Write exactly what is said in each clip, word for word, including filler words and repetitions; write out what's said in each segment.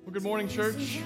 Well, good morning, church.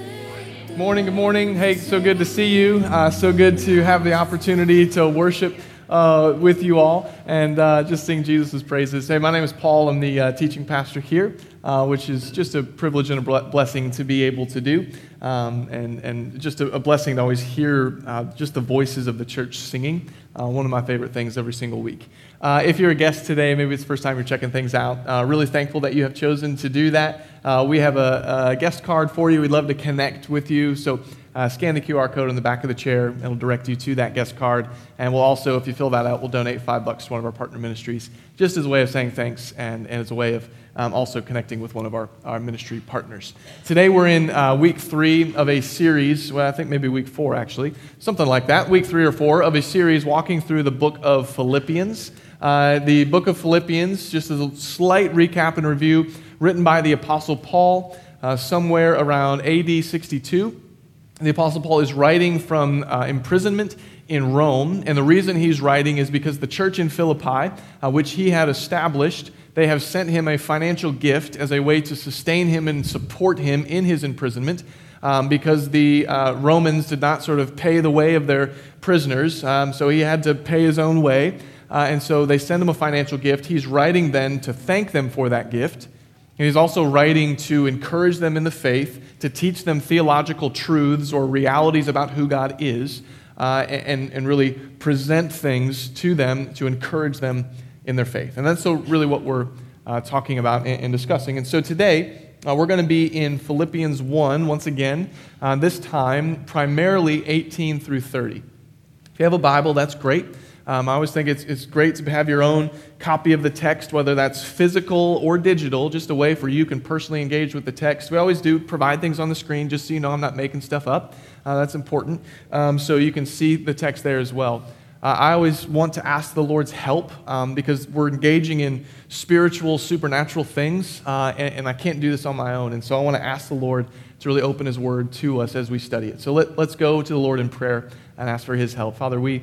Morning, good morning. Hey, so good to see you. Uh, so good to have the opportunity to worship uh, with you all and uh, just sing Jesus' praises. Hey, my name is Paul. I'm the uh, teaching pastor here, uh, which is just a privilege and a blessing to be able to do, um, and, and just a, a blessing to always hear uh, just the voices of the church singing. Uh, one of my favorite things every single week. Uh, if you're a guest today, maybe it's the first time you're checking things out, uh, really thankful that you have chosen to do that. Uh, we have a, a guest card for you. We'd love to connect with you. So uh, scan the Q R code on the back of the chair. It'll direct you to that guest card. And we'll also, if you fill that out, we'll donate five bucks to one of our partner ministries, just as a way of saying thanks and, and as a way of um, also connecting with one of our, our ministry partners. Today we're in uh, week three of a series, well, I think maybe week four actually, something like that, week three or four of a series walking through the book of Philippians. Uh, the book of Philippians, just as a slight recap and review, written by the Apostle Paul uh, somewhere around A D sixty-two. The Apostle Paul is writing from uh, imprisonment in Rome, and the reason he's writing is because the church in Philippi, uh, which he had established, they have sent him a financial gift as a way to sustain him and support him in his imprisonment, um, because the uh, Romans did not sort of pay the way of their prisoners, um, so he had to pay his own way. Uh, and so they send him a financial gift. He's writing then to thank them for that gift. And he's also writing to encourage them in the faith, to teach them theological truths or realities about who God is, uh, and, and really present things to them to encourage them in their faith. And that's so really what we're uh, talking about and, and discussing. And so today, uh, we're going to be in Philippians one, once again, uh, this time primarily eighteen through thirty. If you have a Bible, that's great. Um, I always think it's it's great to have your own copy of the text, whether that's physical or digital, just a way for you can personally engage with the text. We always do provide things on the screen, just so you know I'm not making stuff up. Uh, that's important, um, so you can see the text there as well. Uh, I always want to ask the Lord's help um, because we're engaging in spiritual, supernatural things, uh, and, and I can't do this on my own. And so I want to ask the Lord to really open His Word to us as we study it. So let, let's go to the Lord in prayer and ask for His help. Father, we...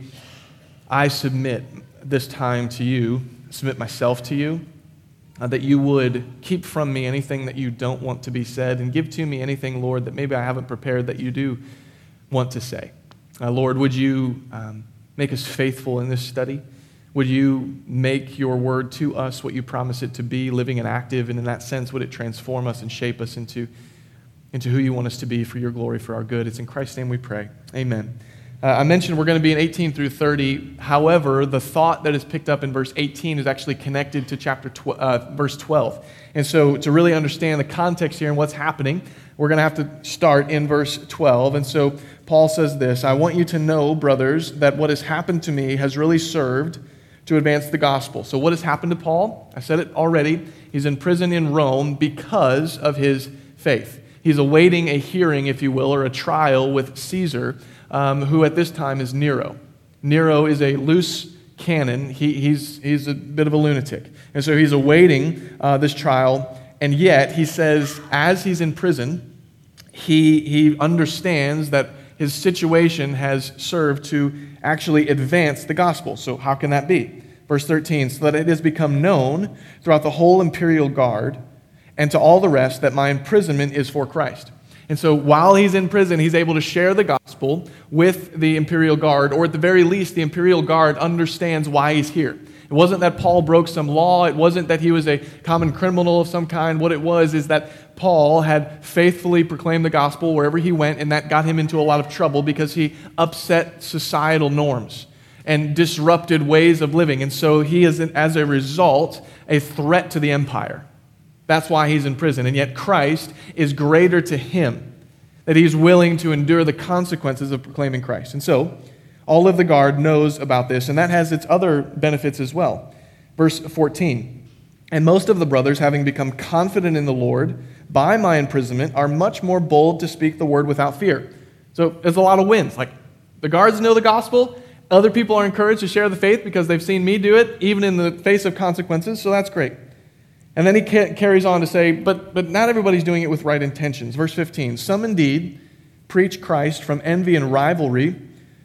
I submit this time to you, submit myself to you, uh, that you would keep from me anything that you don't want to be said and give to me anything, Lord, that maybe I haven't prepared that you do want to say. Uh, Lord, would you um, make us faithful in this study? Would you make your word to us what you promise it to be, living and active, and in that sense, would it transform us and shape us into, into who you want us to be for your glory, for our good? It's in Christ's name we pray. Amen. Uh, I mentioned we're going to be in eighteen through thirty. However, the thought that is picked up in verse eighteen is actually connected to chapter tw- uh, verse twelve. And so to really understand the context here and what's happening, we're going to have to start in verse twelve. And so Paul says this, "I want you to know, brothers, that what has happened to me has really served to advance the gospel." So what has happened to Paul? I said it already. He's in prison in Rome because of his faith. He's awaiting a hearing, if you will, or a trial with Caesar, Um, who at this time is Nero. Nero is a loose cannon. He, he's, he's a bit of a lunatic. And so he's awaiting uh, this trial, and yet he says as he's in prison, he, he understands that his situation has served to actually advance the gospel. So how can that be? Verse thirteen, "So that it has become known throughout the whole imperial guard and to all the rest that my imprisonment is for Christ." And so while he's in prison, he's able to share the gospel with the imperial guard, or at the very least, the imperial guard understands why he's here. It wasn't that Paul broke some law. It wasn't that he was a common criminal of some kind. What it was is that Paul had faithfully proclaimed the gospel wherever he went, and that got him into a lot of trouble because he upset societal norms and disrupted ways of living. And so he is, as a result, a threat to the empire. That's why he's in prison. And yet Christ is greater to him, that he's willing to endure the consequences of proclaiming Christ. And so all of the guard knows about this, and that has its other benefits as well. Verse fourteen, "And most of the brothers, having become confident in the Lord by my imprisonment, are much more bold to speak the word without fear." So there's a lot of wins. Like, the guards know the gospel. Other people are encouraged to share the faith because they've seen me do it, even in the face of consequences. So that's great. And then he ca- carries on to say, but, but not everybody's doing it with right intentions. Verse fifteen, "Some indeed preach Christ from envy and rivalry,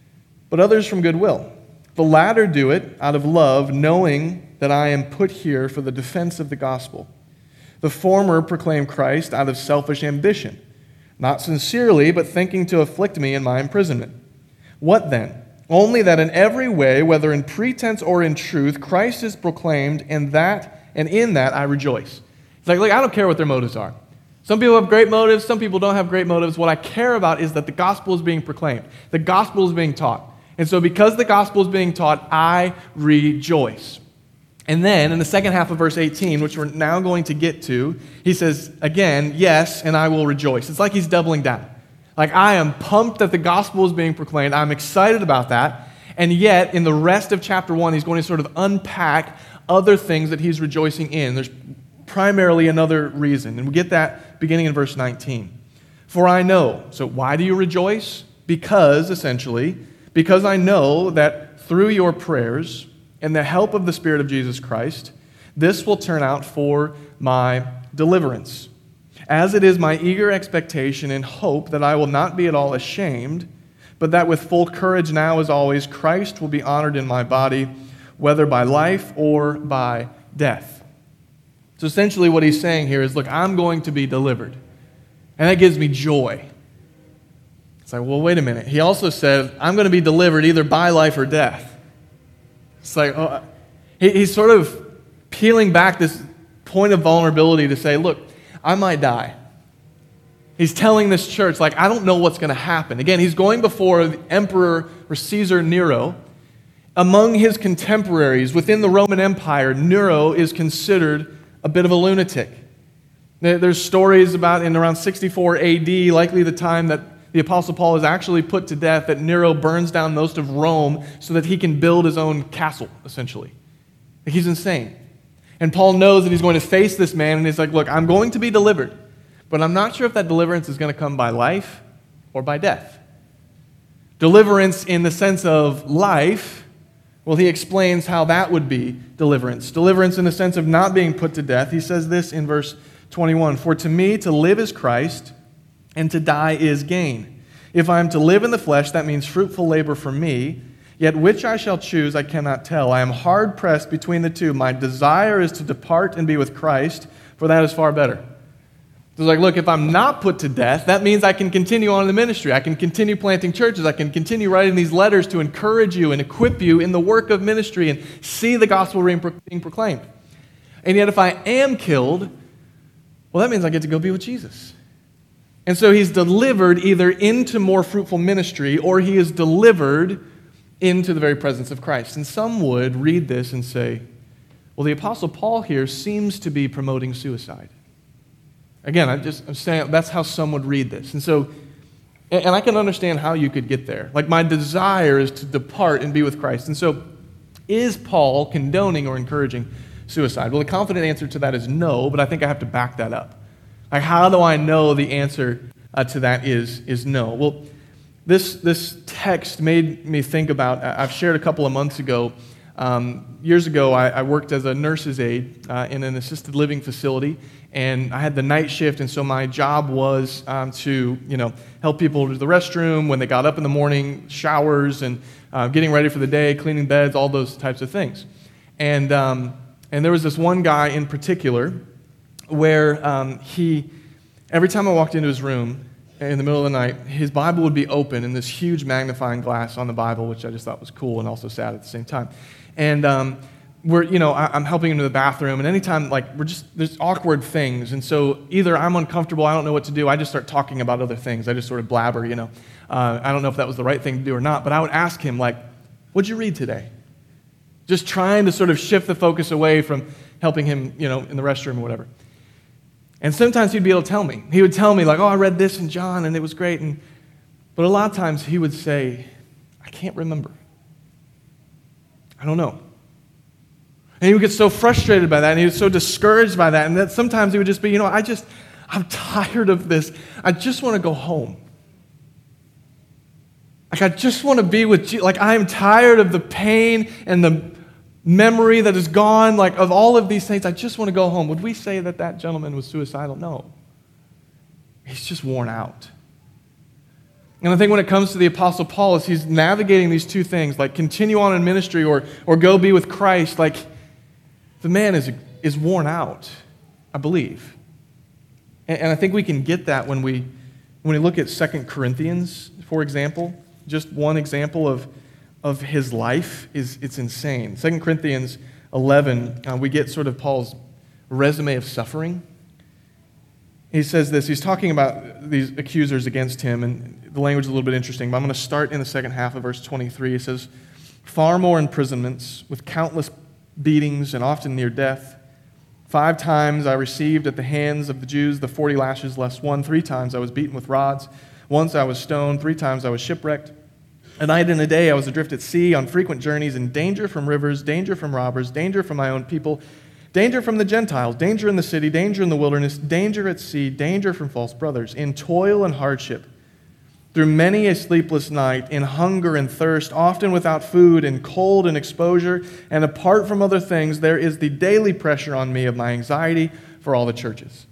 but others from goodwill. The latter do it out of love, knowing that I am put here for the defense of the gospel. The former proclaim Christ out of selfish ambition, not sincerely, but thinking to afflict me in my imprisonment. What then? Only that in every way, whether in pretense or in truth, Christ is proclaimed, and that and in that I rejoice. It's like, look, I don't care what their motives are. Some people have great motives, some people don't have great motives. What I care about is that the gospel is being proclaimed. The gospel is being taught. And so because the gospel is being taught, I rejoice. And then in the second half of verse eighteen, which we're now going to get to, he says, again, yes, and I will rejoice. It's like he's doubling down. Like, I am pumped that the gospel is being proclaimed. I'm excited about that. And yet, in the rest of chapter one, he's going to sort of unpack other things that he's rejoicing in. There's primarily another reason. And we get that beginning in verse nineteen. For I know. So why do you rejoice? Because, essentially, because I know that through your prayers and the help of the Spirit of Jesus Christ, this will turn out for my deliverance. As it is my eager expectation and hope that I will not be at all ashamed, but that with full courage now as always, Christ will be honored in my body, whether by life or by death. So essentially what he's saying here is, look, I'm going to be delivered. And that gives me joy. It's like, well, wait a minute. He also said, I'm going to be delivered either by life or death. It's like, oh, he, he's sort of peeling back this point of vulnerability to say, look, I might die. He's telling this church, like, I don't know what's going to happen. Again, he's going before the emperor or Caesar Nero. Among his contemporaries within the Roman Empire, Nero is considered a bit of a lunatic. There's stories about in around sixty-four A D, likely the time that the Apostle Paul is actually put to death, that Nero burns down most of Rome so that he can build his own castle, essentially. He's insane. And Paul knows that he's going to face this man, and he's like, look, I'm going to be delivered, but I'm not sure if that deliverance is going to come by life or by death. Deliverance in the sense of life, well, he explains how that would be deliverance. Deliverance in the sense of not being put to death. He says this in verse twenty-one, for to me to live is Christ, and to die is gain. If I am to live in the flesh, that means fruitful labor for me. Yet which I shall choose, I cannot tell. I am hard-pressed between the two. My desire is to depart and be with Christ, for that is far better. So it's like, look, if I'm not put to death, that means I can continue on in the ministry. I can continue planting churches. I can continue writing these letters to encourage you and equip you in the work of ministry and see the gospel being proclaimed. And yet if I am killed, well, that means I get to go be with Jesus. And so he's delivered either into more fruitful ministry or he is delivered into the very presence of Christ. And some would read this and say, well, the Apostle Paul here seems to be promoting suicide. Again, I'm just I'm saying that's how some would read this. And so, and I can understand how you could get there. Like, my desire is to depart and be with Christ. And so, is Paul condoning or encouraging suicide? Well, the confident answer to that is no, but I think I have to back that up. Like, how do I know the answer uh, to that is, is no? Well, this, this text made me think about, I've shared a couple of months ago, um, years ago, I, I worked as a nurse's aide uh, in an assisted living facility, and I had the night shift, and so my job was um, to, you know, help people to the restroom when they got up in the morning, showers, and uh, getting ready for the day, cleaning beds, all those types of things. And um, and there was this one guy in particular where um, he, every time I walked into his room in the middle of the night, his Bible would be open in this huge magnifying glass on the Bible, which I just thought was cool and also sad at the same time. And um, we're, you know, I'm helping him to the bathroom, and anytime, like, we're just, there's awkward things, and so either I'm uncomfortable, I don't know what to do, I just start talking about other things, I just sort of blabber, you know. Uh, I don't know if that was the right thing to do or not, but I would ask him, like, what'd you read today? Just trying to sort of shift the focus away from helping him, you know, in the restroom or whatever. And sometimes he'd be able to tell me. He would tell me, like, oh, I read this in John, and it was great, and but a lot of times he would say, I can't remember. I don't know. And he would get so frustrated by that, and he was so discouraged by that, and that sometimes he would just be, you know, I just, I'm tired of this. I just want to go home. Like, I just want to be with Jesus. Like, I am tired of the pain and the memory that is gone, like, of all of these things. I just want to go home. Would we say that that gentleman was suicidal? No. He's just worn out. And I think when it comes to the Apostle Paul, as he's navigating these two things, like continue on in ministry or, or go be with Christ, like, the man is, is worn out. I believe. And, and I think we can get that when we when we look at Second Corinthians, for example. Just one example of, of his life is it's insane. Second Corinthians eleven, uh, we get sort of Paul's resume of suffering. He says this, he's talking about these accusers against him, and the language is a little bit interesting, but I'm going to start in the second half of verse twenty-three. He says, far more imprisonments with countless beatings and often near death. Five times I received at the hands of the Jews the forty lashes less one. Three times I was beaten with rods. Once I was stoned. Three times I was shipwrecked. A night and a day I was adrift at sea on frequent journeys in danger from rivers, danger from robbers, danger from my own people, danger from the Gentiles, danger in the city, danger in the wilderness, danger at sea, danger from false brothers, in toil and hardship, through many a sleepless night, in hunger and thirst, often without food, in cold and exposure, and apart from other things, there is the daily pressure on me of my anxiety for all the churches.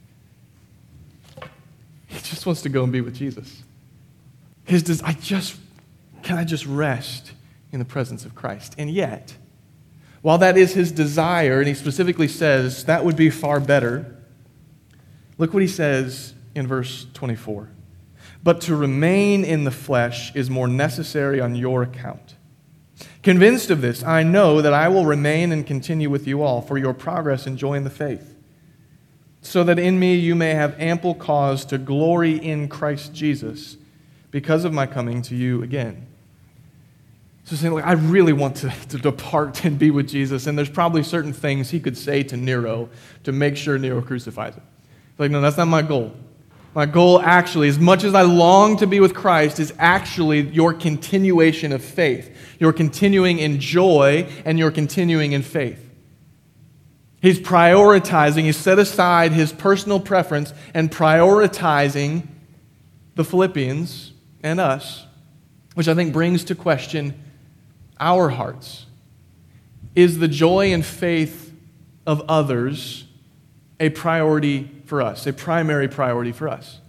He just wants to go and be with Jesus. His des- I just, can I just rest in the presence of Christ? And yet, while that is his desire, and he specifically says that would be far better, look what he says in verse twenty-four. But to remain in the flesh is more necessary on your account. Convinced of this, I know that I will remain and continue with you all for your progress and joy in the faith, so that in me you may have ample cause to glory in Christ Jesus because of my coming to you again. So saying, like, I really want to, to depart and be with Jesus, and there's probably certain things he could say to Nero to make sure Nero crucifies him. Like, no, that's not my goal. My goal actually, as much as I long to be with Christ, is actually your continuation of faith. Your continuing in joy and your continuing in faith. He's prioritizing, he's set aside his personal preference and prioritizing the Philippians and us, which I think brings to question our hearts. Is the joy and faith of others a priority for us, a primary priority for us?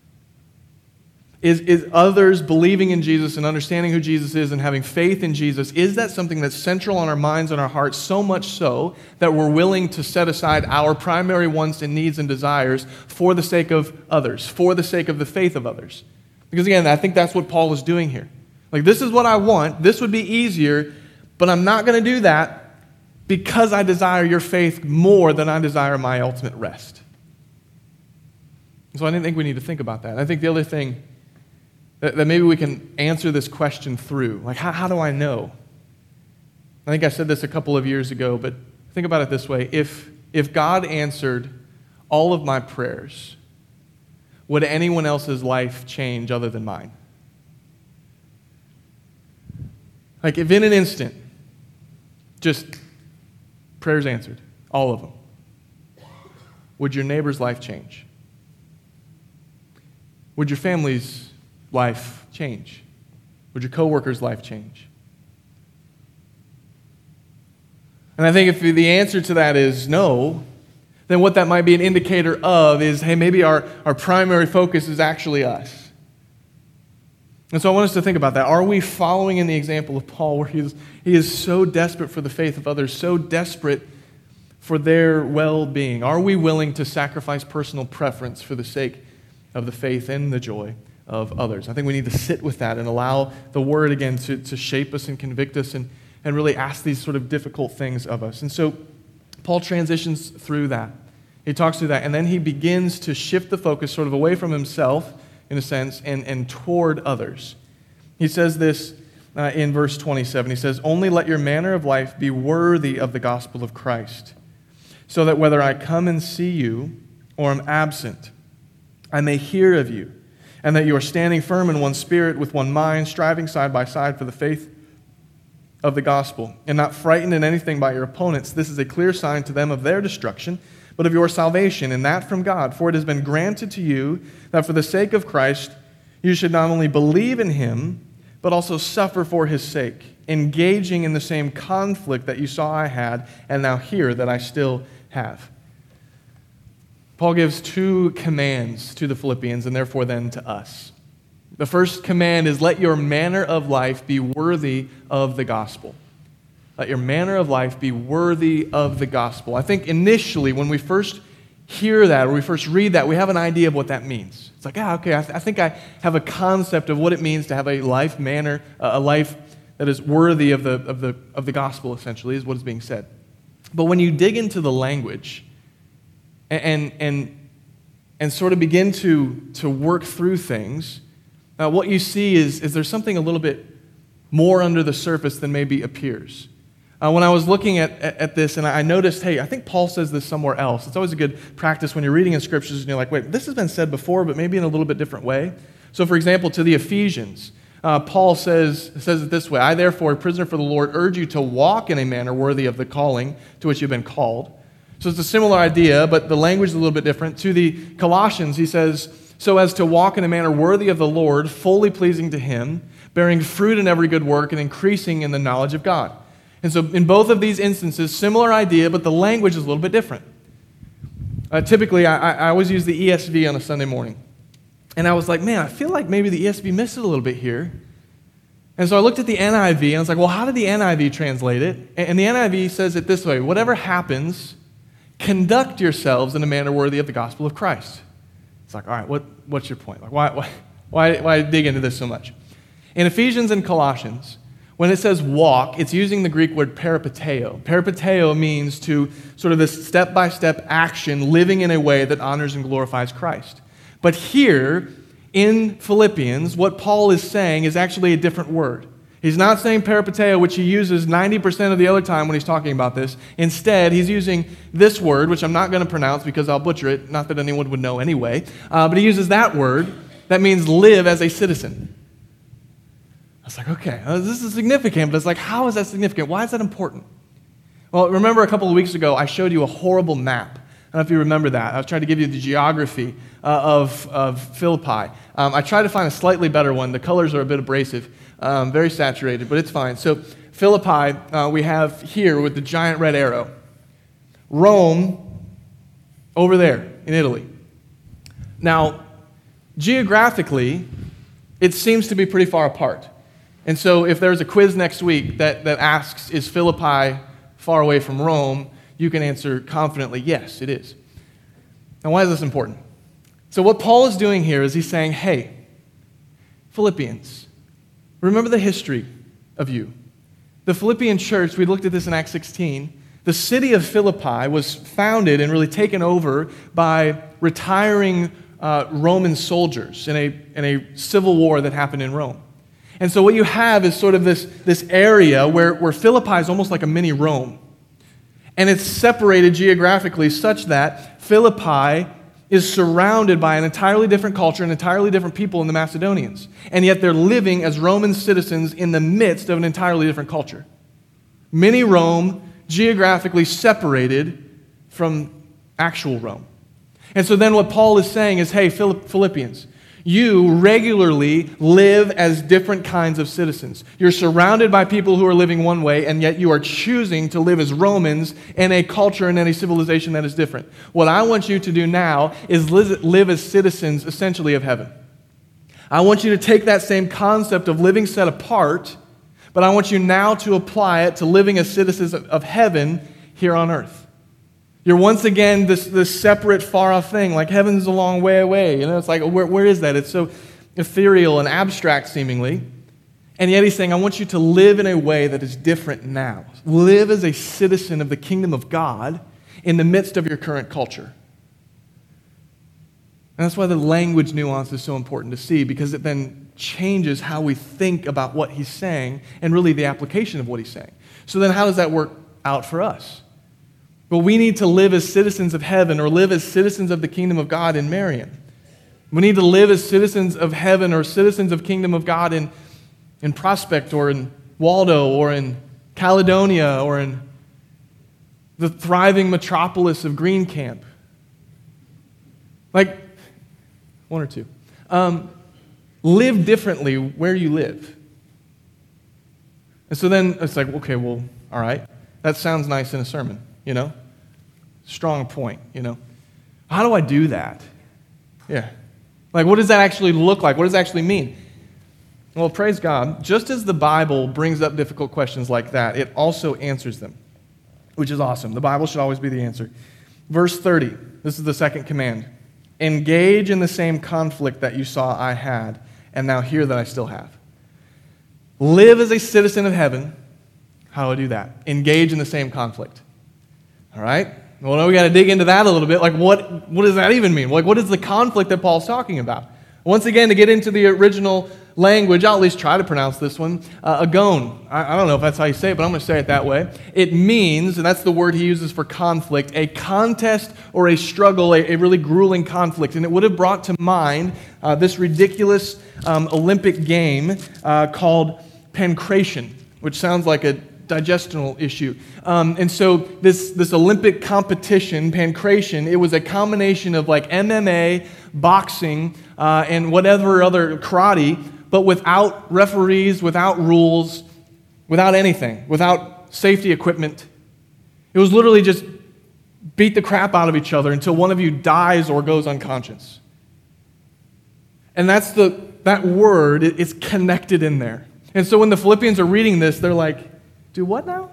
Is, is others believing in Jesus and understanding who Jesus is and having faith in Jesus, is that something that's central on our minds and our hearts, so much so that we're willing to set aside our primary wants and needs and desires for the sake of others, for the sake of the faith of others? Because again, I think that's what Paul is doing here. Like, this is what I want, this would be easier, but I'm not going to do that because I desire your faith more than I desire my ultimate rest. So I didn't think we need to think about that. I think the other thing that, that maybe we can answer this question through, like, how, how do I know? I think I said this a couple of years ago, but think about it this way. If, if God answered all of my prayers, would anyone else's life change other than mine? Like, if in an instant, just prayers answered, all of them, would your neighbor's life change? Would your family's life change? Would your coworker's life change? And I think if the answer to that is no, then what that might be an indicator of is, hey, maybe our, our primary focus is actually us. And so I want us to think about that. Are we following in the example of Paul, where he is, he is so desperate for the faith of others, so desperate for their well-being? Are we willing to sacrifice personal preference for the sake of the faith and the joy of others? I think we need to sit with that and allow the Word again to, to shape us and convict us and, and really ask these sort of difficult things of us. And so Paul transitions through that. He talks through that, and then he begins to shift the focus sort of away from himself, in a sense, and, and toward others. He says this uh, in verse twenty-seven. He says, only let your manner of life be worthy of the gospel of Christ, so that whether I come and see you or am absent, I may hear of you, and that you are standing firm in one spirit, with one mind, striving side by side for the faith of the gospel, and not frightened in anything by your opponents. This is a clear sign to them of their destruction, but of your salvation, and that from God. For it has been granted to you that for the sake of Christ you should not only believe in him, but also suffer for his sake, engaging in the same conflict that you saw I had, and now hear that I still have. Paul gives two commands to the Philippians, and therefore then to us. The first command is, let your manner of life be worthy of the gospel. Let your manner of life be worthy of the gospel. I think initially, when we first hear that or we first read that, we have an idea of what that means. It's like, ah, okay, I, th- I think I have a concept of what it means to have a life manner, uh, a life that is worthy of the, of, the, of the gospel, essentially, is what is being said. But when you dig into the language and, and, and, and sort of begin to, to work through things, uh, what you see is, is there's something a little bit more under the surface than maybe appears. Uh, when I was looking at, at, at this, and I noticed, hey, I think Paul says this somewhere else. It's always a good practice when you're reading in scriptures and you're like, wait, this has been said before, but maybe in a little bit different way. So, for example, to the Ephesians, uh, Paul says, says it this way, I therefore, a prisoner for the Lord, urge you to walk in a manner worthy of the calling to which you've been called. So it's a similar idea, but the language is a little bit different. To the Colossians, he says, so as to walk in a manner worthy of the Lord, fully pleasing to him, bearing fruit in every good work and increasing in the knowledge of God. And so in both of these instances, similar idea, but the language is a little bit different. Uh, typically, I, I always use the E S V on a Sunday morning. And I was like, man, I feel like maybe the E S V missed it a little bit here. And so I looked at the N I V, and I was like, well, how did the N I V translate it? And the N I V says it this way, whatever happens, conduct yourselves in a manner worthy of the gospel of Christ. It's like, all right, what, what's your point? Like, why, why, why, why dig into this so much? In Ephesians and Colossians, when it says walk, it's using the Greek word peripateo. Peripateo means to sort of this step-by-step action, living in a way that honors and glorifies Christ. But here, in Philippians, what Paul is saying is actually a different word. He's not saying peripateo, which he uses ninety percent of the other time when he's talking about this. Instead, he's using this word, which I'm not going to pronounce because I'll butcher it, not that anyone would know anyway, uh, but he uses that word that means live as a citizen. I was like, okay, this is significant, but it's like, how is that significant? Why is that important? Well, remember a couple of weeks ago, I showed you a horrible map. I don't know if you remember that. I was trying to give you the geography uh, of, of Philippi. Um, I tried to find a slightly better one. The colors are a bit abrasive, um, very saturated, but it's fine. So Philippi, uh, we have here with the giant red arrow. Rome, over there in Italy. Now, geographically, it seems to be pretty far apart. And so if there's a quiz next week that, that asks, is Philippi far away from Rome, you can answer confidently, yes, it is. Now, why is this important? So what Paul is doing here is he's saying, hey, Philippians, remember the history of you. The Philippian church, we looked at this in Acts sixteen, the city of Philippi was founded and really taken over by retiring uh, Roman soldiers in a, in a civil war that happened in Rome. And so what you have is sort of this, this area where, where Philippi is almost like a mini Rome. And it's separated geographically such that Philippi is surrounded by an entirely different culture and entirely different people in the Macedonians. And yet they're living as Roman citizens in the midst of an entirely different culture. Mini Rome, geographically separated from actual Rome. And so then what Paul is saying is, hey, Philippians, you regularly live as different kinds of citizens. You're surrounded by people who are living one way, and yet you are choosing to live as Romans in a culture and in a civilization that is different. What I want you to do now is live as citizens, essentially, of heaven. I want you to take that same concept of living set apart, but I want you now to apply it to living as citizens of heaven here on earth. You're once again this, this separate, far-off thing, like heaven's a long way away. You know, it's like, where, where is that? It's so ethereal and abstract, seemingly. And yet he's saying, I want you to live in a way that is different now. Live as a citizen of the kingdom of God in the midst of your current culture. And that's why the language nuance is so important to see, because it then changes how we think about what he's saying and really the application of what he's saying. So then how does that work out for us? Well, we need to live as citizens of heaven or live as citizens of the kingdom of God in Marion. We need to live as citizens of heaven or citizens of kingdom of God in, in Prospect or in Waldo or in Caledonia or in the thriving metropolis of Green Camp. Like, one or two. Um, live differently where you live. And so then it's like, okay, well, all right. That sounds nice in a sermon. You know, strong point, you know. How do I do that? Yeah. Like, what does that actually look like? What does it actually mean? Well, praise God. Just as the Bible brings up difficult questions like that, it also answers them, which is awesome. The Bible should always be the answer. Verse thirty, This is the second command. Engage in the same conflict that you saw I had, and now hear that I still have. Live as a citizen of heaven. How do I do that? Engage in the same conflict. All right? Well, now we got to dig into that a little bit. Like, what, what does that even mean? Like, what is the conflict that Paul's talking about? Once again, to get into the original language, I'll at least try to pronounce this one, uh, agon. I, I don't know if that's how you say it, but I'm going to say it that way. It means, and that's the word he uses for conflict, a contest or a struggle, a, a really grueling conflict. And it would have brought to mind uh, this ridiculous um, Olympic game uh, called pancration, which sounds like a digestional issue. Um, and so this, this Olympic competition, pancration, it was a combination of like M M A, boxing, uh, and whatever other karate, but without referees, without rules, without anything, without safety equipment. It was literally just beat the crap out of each other until one of you dies or goes unconscious. And that's the that word, it, it's connected in there. And so when the Philippians are reading this, they're like, do what now?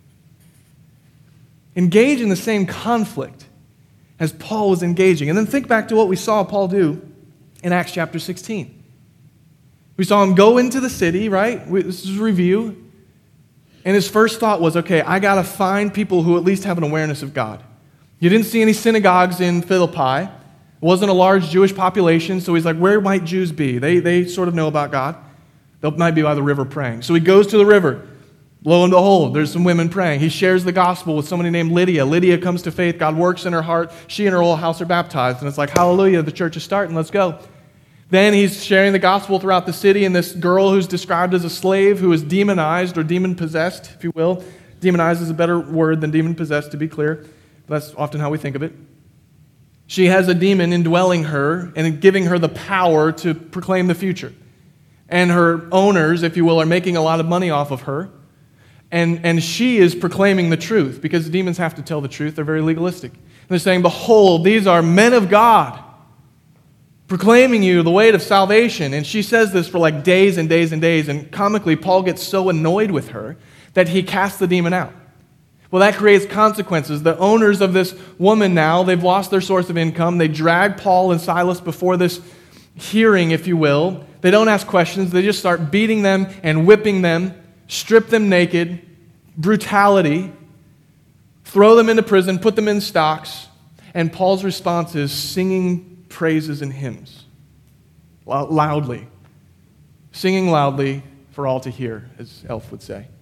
Engage in the same conflict as Paul was engaging. And then think back to what we saw Paul do in Acts chapter sixteen. We saw him go into the city, right? We, this is a review. And his first thought was, okay, I got to find people who at least have an awareness of God. You didn't see any synagogues in Philippi. It wasn't a large Jewish population, so he's like, where might Jews be? They, they sort of know about God. They might be by the river praying. So he goes to the river. Lo and behold, there's some women praying. He shares the gospel with somebody named Lydia. Lydia comes to faith. God works in her heart. She and her whole house are baptized. And it's like, hallelujah, the church is starting. Let's go. Then he's sharing the gospel throughout the city, and this girl who's described as a slave who is demonized or demon-possessed, if you will. Demonized is a better word than demon-possessed, to be clear. That's often how we think of it. She has a demon indwelling her and giving her the power to proclaim the future. And her owners, if you will, are making a lot of money off of her. And, and she is proclaiming the truth, because demons have to tell the truth. They're very legalistic. And they're saying, behold, these are men of God, proclaiming you the way of salvation. And she says this for like days and days and days. And comically, Paul gets so annoyed with her that he casts the demon out. Well, that creates consequences. The owners of this woman now, they've lost their source of income. They drag Paul and Silas before this hearing, if you will. They don't ask questions. They just start beating them and whipping them, strip them naked, brutality, throw them into prison, put them in stocks. And Paul's response is singing praises and hymns loudly. Singing loudly for all to hear, as Elf would say.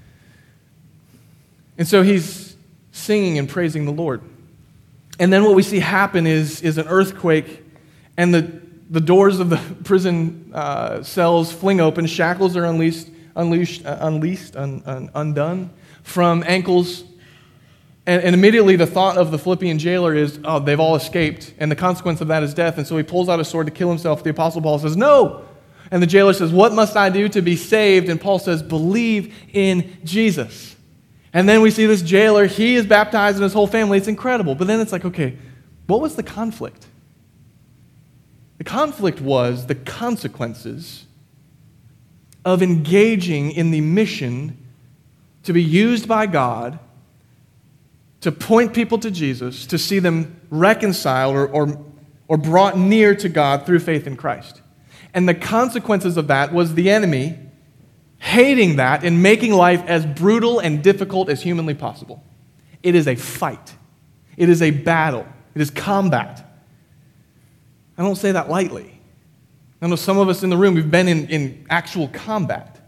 And so he's singing and praising the Lord. And then what we see happen is, is an earthquake, and the, the doors of the prison uh, cells fling open, shackles are unleashed, unleashed, uh, unleashed un, un, undone from ankles. And, and immediately the thought of the Philippian jailer is, oh, they've all escaped, and the consequence of that is death. And so he pulls out a sword to kill himself. The Apostle Paul says, no. And the jailer says, what must I do to be saved? And Paul says, believe in Jesus. And then we see this jailer, he is baptized and his whole family. It's incredible. But then it's like, okay, what was the conflict? The conflict was the consequences of engaging in the mission to be used by God to point people to Jesus, to see them reconciled or, or, or brought near to God through faith in Christ. And the consequences of that was the enemy hating that and making life as brutal and difficult as humanly possible. It is a fight. It is a battle. It is combat. I don't say that lightly. I know some of us in the room, we've been in, in actual combat.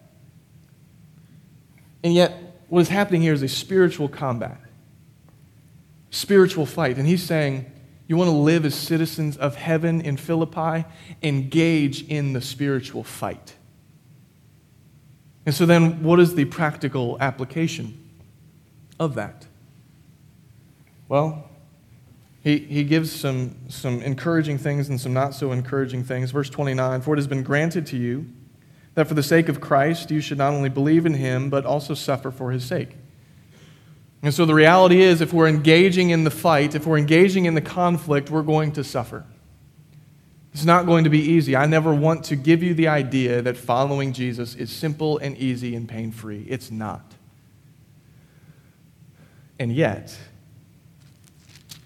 And yet, what is happening here is a spiritual combat. Spiritual fight. And he's saying, you want to live as citizens of heaven in Philippi? Engage in the spiritual fight. And so then, what is the practical application of that? Well, he, he gives some, some encouraging things and some not so encouraging things. Verse twenty-nine, for it has been granted to you that for the sake of Christ you should not only believe in him, but also suffer for his sake. And so the reality is, if we're engaging in the fight, if we're engaging in the conflict, we're going to suffer. It's not going to be easy. I never want to give you the idea that following Jesus is simple and easy and pain-free. It's not. And yet,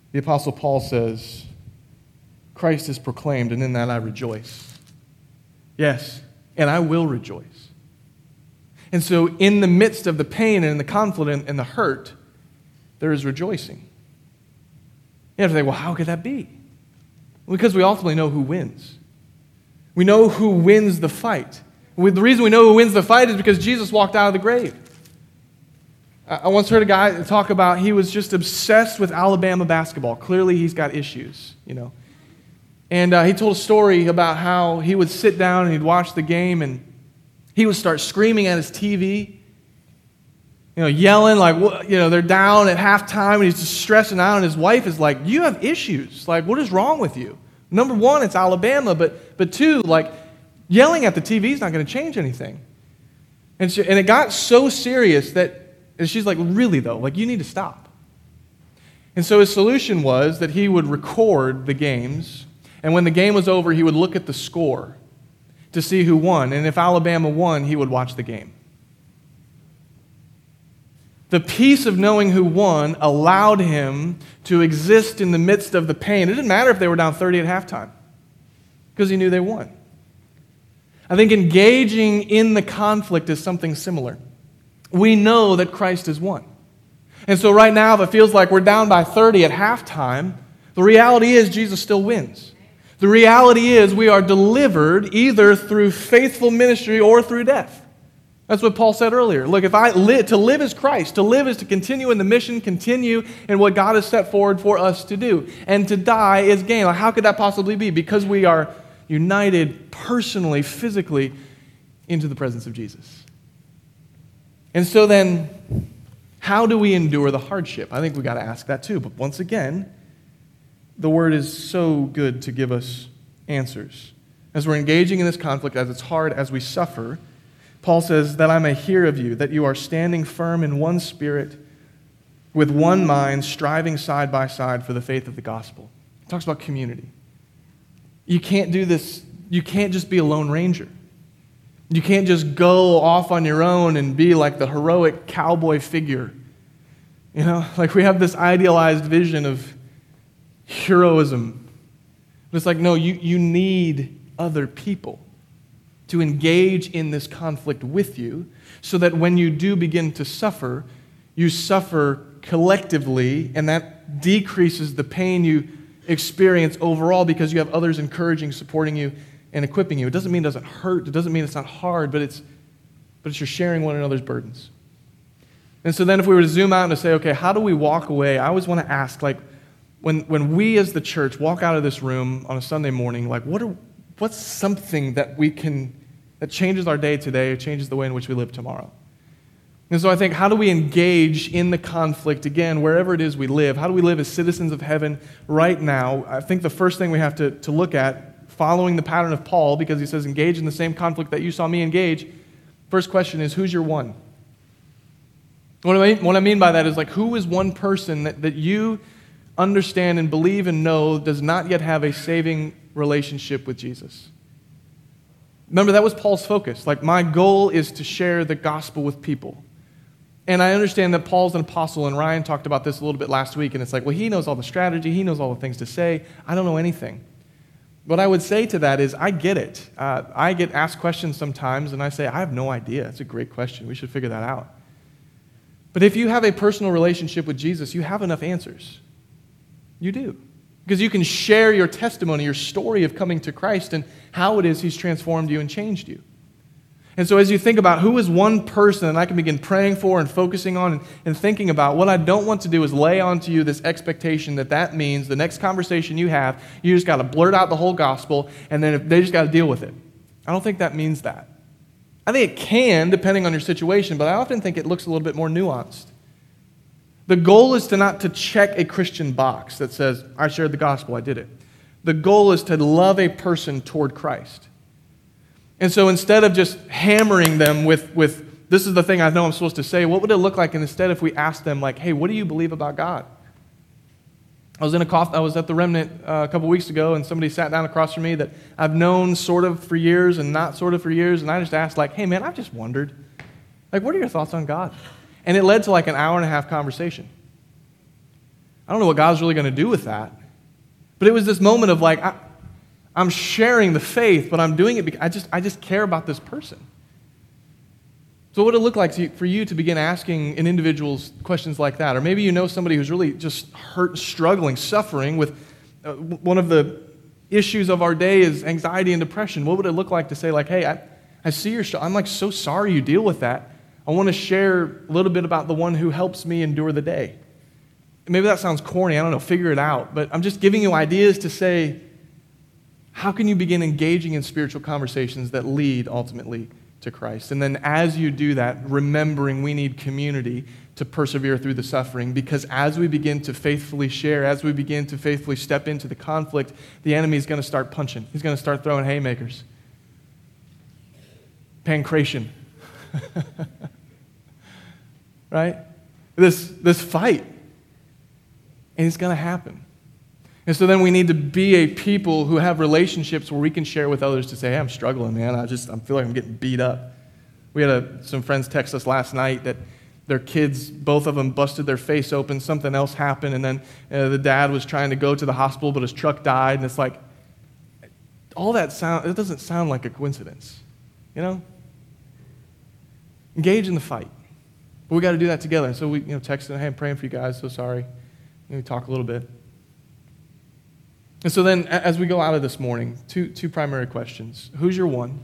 the Apostle Paul says, Christ is proclaimed, and in that I rejoice. Yes, and I will rejoice. And so in the midst of the pain and the conflict and the hurt, there is rejoicing. You have to think, well, how could that be? Because we ultimately know who wins. We know who wins the fight. The reason we know who wins the fight is because Jesus walked out of the grave. I once heard a guy talk about he was just obsessed with Alabama basketball. Clearly he's got issues, you know. And uh, he told a story about how he would sit down and he'd watch the game and he would start screaming at his T V, you know, yelling like, you know, they're down at halftime and he's just stressing out and his wife is like, you have issues. Like, what is wrong with you? Number one, it's Alabama, but but two, like, yelling at the T V is not going to change anything. And, she, and it got so serious that and she's like, really though, like, you need to stop. And so his solution was that he would record the games, and when the game was over, he would look at the score to see who won. And if Alabama won, he would watch the game. The peace of knowing who won allowed him to exist in the midst of the pain. It didn't matter if they were down thirty at halftime because he knew they won. I think engaging in the conflict is something similar. We know that Christ has won. And so right now, if it feels like we're down by thirty at halftime, the reality is Jesus still wins. The reality is we are delivered either through faithful ministry or through death. That's what Paul said earlier. Look, if I live, to live is Christ. To live is to continue in the mission, continue in what God has set forward for us to do. And to die is gain. Like, how could that possibly be? Because we are united personally, physically, into the presence of Jesus. And so then, how do we endure the hardship? I think we've got to ask that too. But once again, the Word is so good to give us answers. As we're engaging in this conflict, as it's hard, as we suffer, Paul says, that I may hear of you, that you are standing firm in one spirit, with one mind, striving side by side for the faith of the gospel. He talks about community. You can't do this, you can't just be a lone ranger. You can't just go off on your own and be like the heroic cowboy figure. You know, like we have this idealized vision of heroism. But it's like, no, you, you need other people to engage in this conflict with you so that when you do begin to suffer, you suffer collectively, and that decreases the pain you experience overall because you have others encouraging, supporting you, and equipping you. It doesn't mean it doesn't hurt. It doesn't mean it's not hard, but it's but it's you're sharing one another's burdens. And so then if we were to zoom out and to say, okay, how do we walk away? I always want to ask, like, when when we as the church walk out of this room on a Sunday morning, like, what are what's something that we can that changes our day today or changes the way in which we live tomorrow? And so I think, how do we engage in the conflict, again, wherever it is we live? How do we live as citizens of heaven right now? I think the first thing we have to, to look at, following the pattern of Paul, because he says, engage in the same conflict that you saw me engage, first question is, who's your one? What I mean, what I mean by that is, like, who is one person that, that you understand and believe and know does not yet have a saving relationship with Jesus? Remember, that was Paul's focus. Like, my goal is to share the gospel with people. And I understand that Paul's an apostle, and Ryan talked about this a little bit last week, and it's like, well, he knows all the strategy, he knows all the things to say. I don't know anything. What I would say to that is, I get it. Uh, I get asked questions sometimes, and I say, I have no idea. That's a great question. We should figure that out. But if you have a personal relationship with Jesus, you have enough answers. You do. Because you can share your testimony, your story of coming to Christ and how it is he's transformed you and changed you. And so as you think about who is one person that I can begin praying for and focusing on and, and thinking about, what I don't want to do is lay onto you this expectation that that means the next conversation you have, you just got to blurt out the whole gospel and then if they just got to deal with it. I don't think that means that. I think it can, depending on your situation, but I often think it looks a little bit more nuanced. The goal is to not to check a Christian box that says, I shared the gospel, I did it. The goal is to love a person toward Christ. And so instead of just hammering them with, with this is the thing I know I'm supposed to say, what would it look like instead if we asked them, like, hey, what do you believe about God? I was in a coffee, I was at the Remnant uh, a couple weeks ago, and somebody sat down across from me that I've known sort of for years and not sort of for years, and I just asked, like, hey, man, I've just wondered, like, what are your thoughts on God? And it led to like an hour and a half conversation. I don't know what God's really going to do with that. But it was this moment of like, I, I'm sharing the faith, but I'm doing it because I just, I just care about this person. So what would it look like to you, for you to begin asking an individual's questions like that? Or maybe you know somebody who's really just hurt, struggling, suffering with uh, one of the issues of our day is anxiety and depression. What would it look like to say like, hey, I, I see your, I'm like so sorry you deal with that. I want to share a little bit about the one who helps me endure the day. Maybe that sounds corny, I don't know, figure it out. But I'm just giving you ideas to say, how can you begin engaging in spiritual conversations that lead ultimately to Christ? And then as you do that, remembering we need community to persevere through the suffering, because as we begin to faithfully share, as we begin to faithfully step into the conflict, the enemy is going to start punching. He's going to start throwing haymakers. Pancration. Right? This, this fight. And it's going to happen. And so then we need to be a people who have relationships where we can share with others to say, hey, I'm struggling, man. I just I feel like I'm getting beat up. We had a, some friends text us last night that their kids, both of them busted their face open, something else happened, and then uh, the dad was trying to go to the hospital, but his truck died, and it's like, all that sound, it doesn't sound like a coincidence, you know? Engage in the fight. But we got to do that together. And so we you know, texted, hey, I'm praying for you guys, so sorry. And we talk a little bit. And so then, as we go out of this morning, two, two primary questions. Who's your one?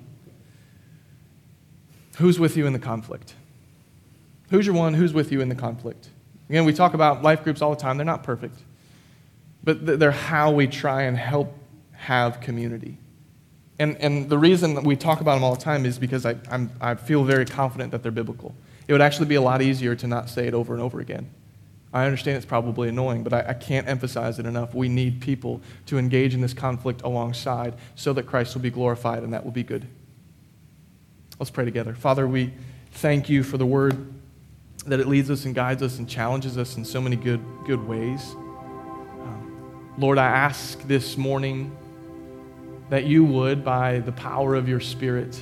Who's with you in the conflict? Who's your one? Who's with you in the conflict? Again, we talk about life groups all the time. They're not perfect. But they're how we try and help have community. And, and the reason that we talk about them all the time is because I, I'm, I feel very confident that they're biblical. It would actually be a lot easier to not say it over and over again. I understand it's probably annoying, but I, I can't emphasize it enough. We need people to engage in this conflict alongside so that Christ will be glorified, and that will be good. Let's pray together. Father, we thank you for the word, that it leads us and guides us and challenges us in so many good, good ways. Um, Lord, I ask this morning that you would, by the power of your Spirit,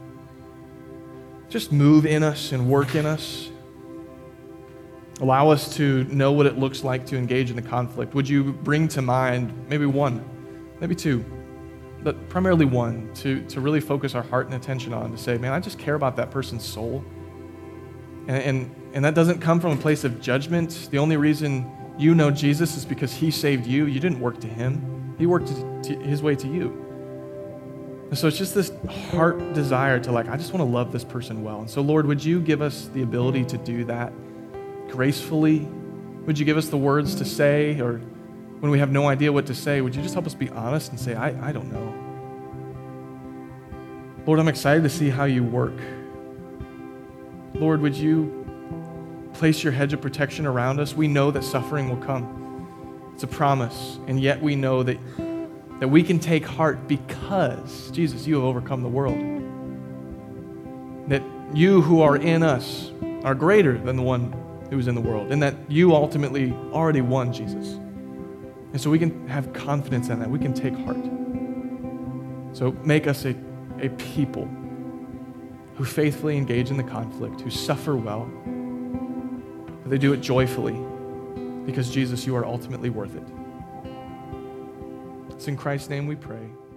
just move in us and work in us. Allow us to know what it looks like to engage in the conflict. Would you bring to mind maybe one, maybe two, but primarily one, to, to really focus our heart and attention on, to say, man, I just care about that person's soul. And, and, and that doesn't come from a place of judgment. The only reason you know Jesus is because he saved you. You didn't work to him. He worked to, to his way to you. And so it's just this heart desire to like, I just want to love this person well. And so, Lord, would you give us the ability to do that gracefully? Would you give us the words to say, or when we have no idea what to say, would you just help us be honest and say, I, I don't know. Lord, I'm excited to see how you work. Lord, would you place your hedge of protection around us? We know that suffering will come. It's a promise, and yet we know that, that we can take heart because, Jesus, you have overcome the world. That you who are in us are greater than the one who is in the world, and that you ultimately already won, Jesus. And so we can have confidence in that. We can take heart. So make us a, a people who faithfully engage in the conflict, who suffer well, but they do it joyfully because, Jesus, you are ultimately worth it. It's in Christ's name we pray.